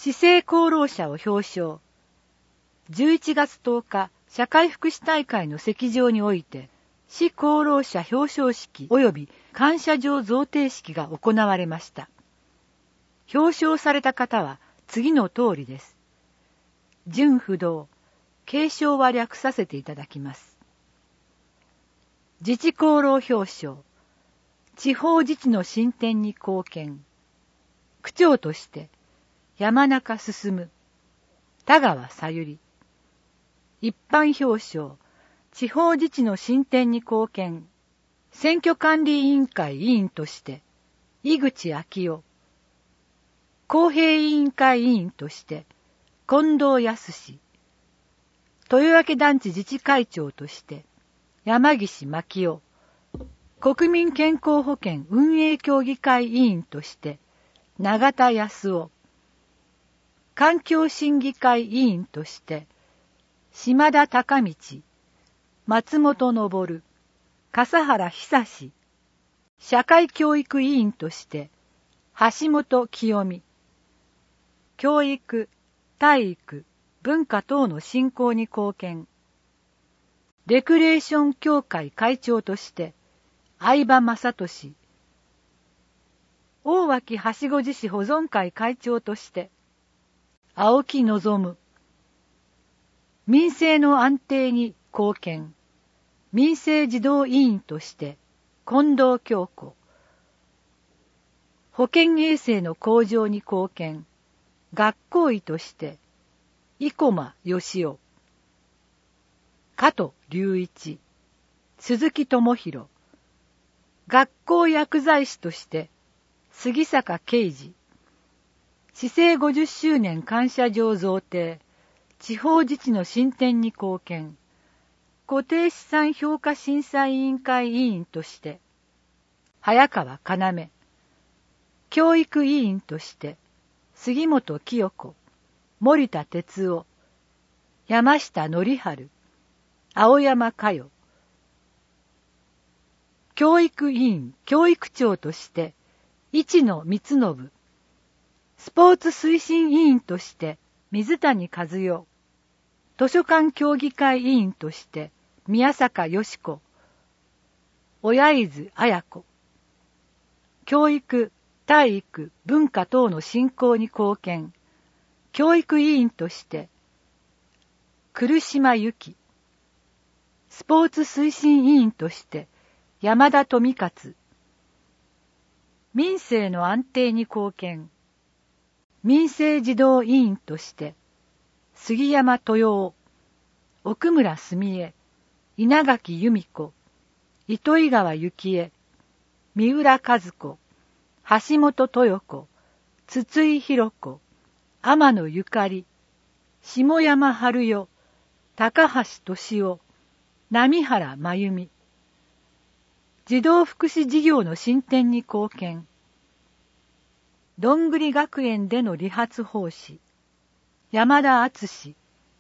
市政功労者を表彰。11月10日、社会福祉大会の席上において、市功労者表彰式及び感謝状贈呈式が行われました。表彰された方は次の通りです。順不動、継承は略させていただきます。自治功労表彰、地方自治の進展に貢献。区長として、山中進、田川さゆり。一般表彰、地方自治の進展に貢献。選挙管理委員会委員として、井口昭夫。公平委員会委員として、近藤康。豊明団地自治会長として、山岸真夫。国民健康保険運営協議会委員として、永田康夫。環境審議会委員として、島田隆道、松本昇、笠原久志。社会教育委員として、橋本清美。教育、体育、文化等の振興に貢献。レクレーション協会会長として、相葉雅俊。大脇はしご寺市保存会会長として、青木望。民生の安定に貢献。民生児童委員として、近藤京子。保健衛生の向上に貢献。学校医として、生駒義雄。加藤隆一。鈴木智弘。学校薬剤師として、杉坂啓二。市政50周年感謝状贈呈。地方自治の進展に貢献。固定資産評価審査委員会委員として、早川要。教育委員として、杉本清子、森田哲夫、山下則春、青山佳代。教育委員、教育長として、市野光信。スポーツ推進委員として、水谷和代。図書館協議会委員として、宮坂よし子。親伊豆綾子。教育、体育、文化等の振興に貢献。教育委員として、来島由紀。スポーツ推進委員として、山田富勝。民生の安定に貢献。民生児童委員として、杉山豊夫、奥村澄江、稲垣由美子、糸魚川幸恵、三浦和子、橋本豊子、筒井弘子、天野ゆかり、下山春代、高橋俊夫、波原真由美。児童福祉事業の進展に貢献。どんぐり学園での理髪奉仕。山田敦。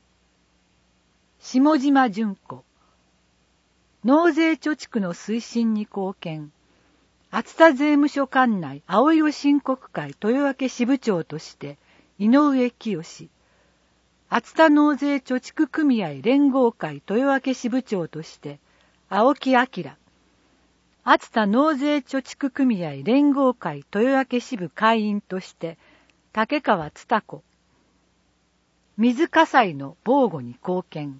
下島純子。納税貯蓄の推進に貢献。熱田税務署管内青色申告会豊明支部長として井上清。熱田納税貯蓄組合連合会豊明支部長として青木明。熱田納税貯蓄組合連合会豊明支部会員として竹川蔦子。水火災の防護に貢献。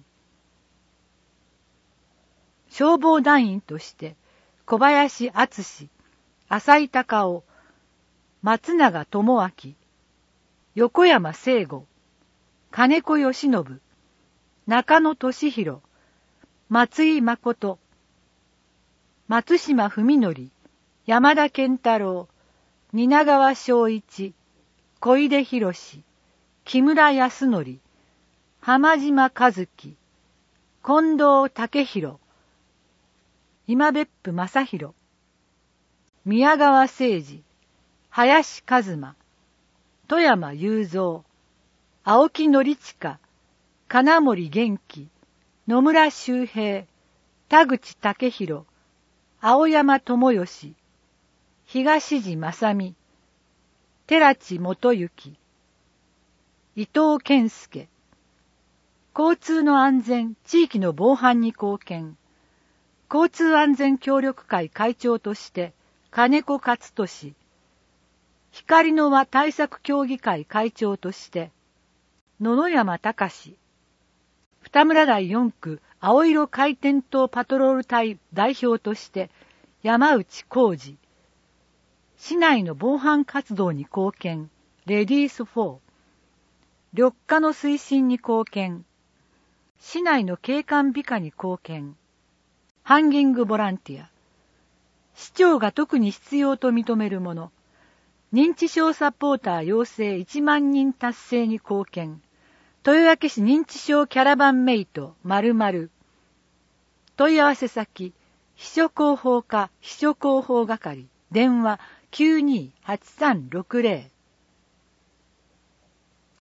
消防団員として小林敦、浅井隆夫、松永智明、横山聖吾、金子義信、中野俊弘、松井誠、松島文則、山田健太郎、蜷川正一、小出博士、木村康則、浜島和樹、近藤武弘、今別府正弘、宮川誠二、林一馬、富山雄三、青木則親、金森元気、野村周平、田口武弘、青山智義、東地正美、寺地元行、 伊藤健介。交通の安全、地域の防犯に貢献。交通安全協力会会長として、金子勝利。光の輪対策協議会会長として、野々山隆。二村台4区青色回転灯パトロール隊代表として、山内浩二。市内の防犯活動に貢献、レディース4。緑化の推進に貢献。市内の景観美化に貢献。ハンギングボランティア。市長が特に必要と認めるもの。認知症サポーター養成1万人達成に貢献。豊明市認知症キャラバンメイト〇〇。問い合わせ先、秘書広報課秘書広報係。電話 928360。